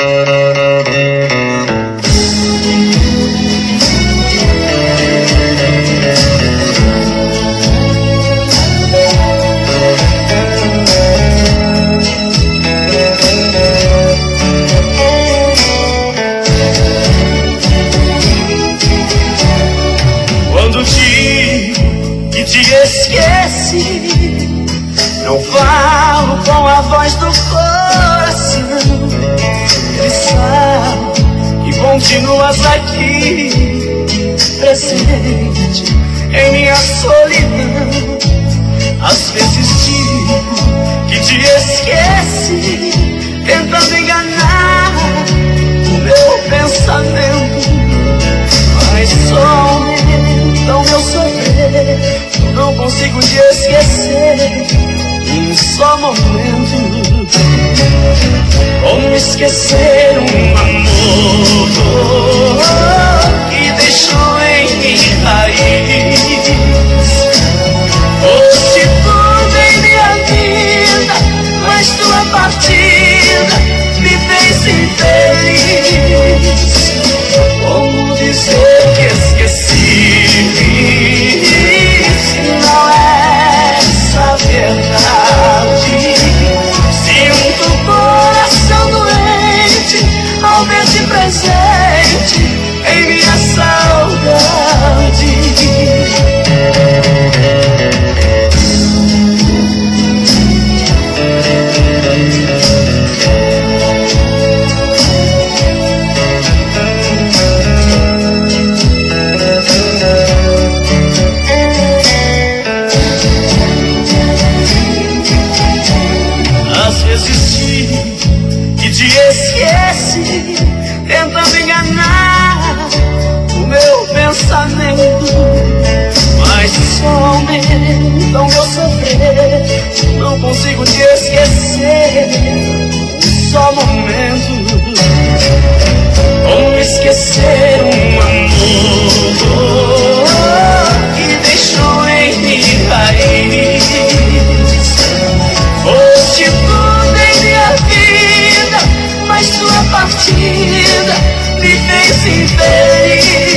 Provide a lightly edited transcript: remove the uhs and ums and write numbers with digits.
Quando digo que te esqueci, não falo com a voz do coração. Ele sabe que continuas aqui, presente em minha solidão. Às vezes digo que te esqueci, tentando enganar o meu pensamento, mas só o meu sofrer, eu não consigo te esquecer em um só momento. Como esquecer um amor que deixou em mim raiz? Foste tudo em minha vida, mas tua partida me fez infeliz. Como dizer que esqueci, se não é essa verdade? Sinto o coração doente ao ver-te presente em minha saudade. Às vezes digo que te esqueci, tentando enganar o meu pensamento, mas só aumenta o meu sofrer. Não consigo te esquecer um só momento. Como esquecer um amor que deixou em mim raiz? Foste tudo em minha vida, mas tua partida me fez infeliz.